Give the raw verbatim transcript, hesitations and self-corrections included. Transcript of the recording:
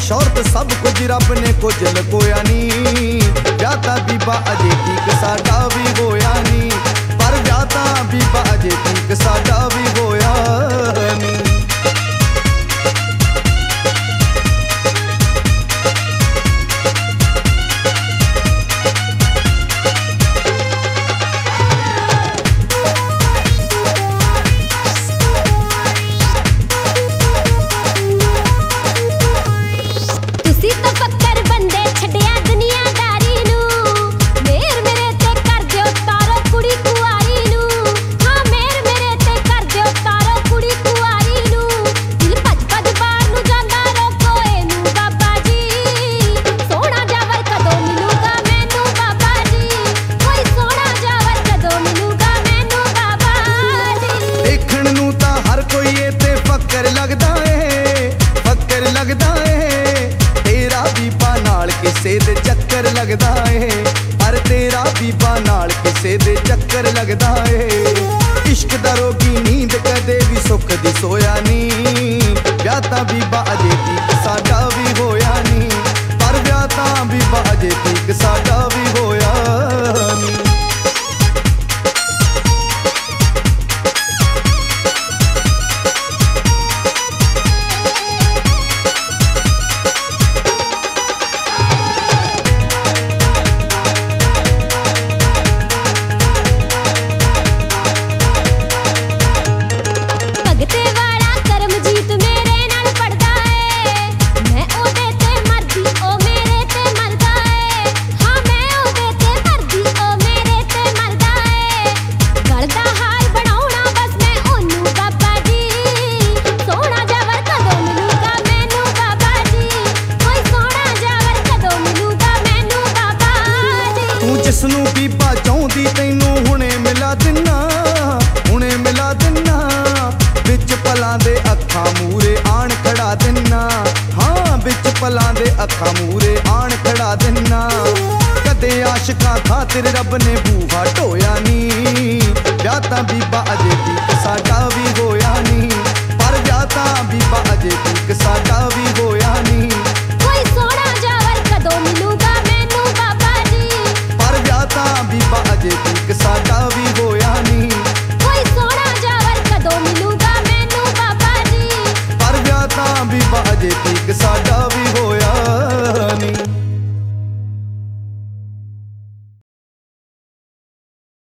शौहरत सब कुछ रब ने कुछ लकोया नी। विआह तां बीबा अजे ठीक साडा भी होया नी, पर विआह तां बीबा अजे ठीक साडा भी होया नी। किसे दे चक्कर लगदा है, पर तेरा बीबा नाल किसे दे चक्कर लगदा है। इश्क दा रोगी नींद कदे भी सुख दी सोया नी। विआह तां बीबा अजे ठीक साडा भी होया नी, पर विआह तां बीबा अजे ठीक साडा भी होया नी। जिसनू बीबा चाहुंदी तैनू हुणे मिला दिना, हुणे मिला दिना। विच पलां दे अखां मूरे आण खड़ा दिना, हाँ विच पलां दे अखां मूरे आण खड़ा दिना। कदे आशिकां खातिर रब ने बूहा ढोया नी। विआह तां बीबा अजे